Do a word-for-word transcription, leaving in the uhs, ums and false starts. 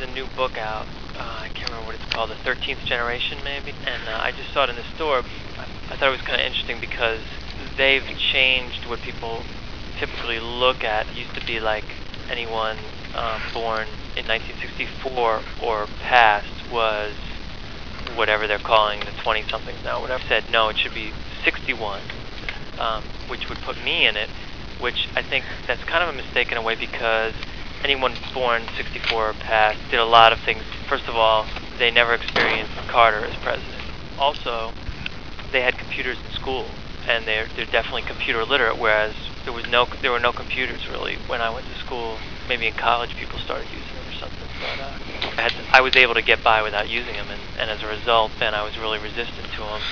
a new book out. Uh, I can't remember what it's called, the thirteenth Generation, maybe. And uh, I just saw it in the store. I, I thought it was kind of interesting because they've changed what people typically look at. It used to be like anyone um, born in nineteen sixty-four or past was whatever they're calling the twenty-somethings now, whatever. Said, no, it should be sixty-one, um, which would put me in it, which I think that's kind of a mistake in a way because anyone born sixty-four or past did a lot of things. First of all, they never experienced Carter as president. Also, they had computers in school, and they're, they're definitely computer literate, whereas there was no there were no computers really when I went to school. Maybe in college people started using them or something, but uh, I, had to, I was able to get by without using them, and, and as a result, then I was really resistant to them.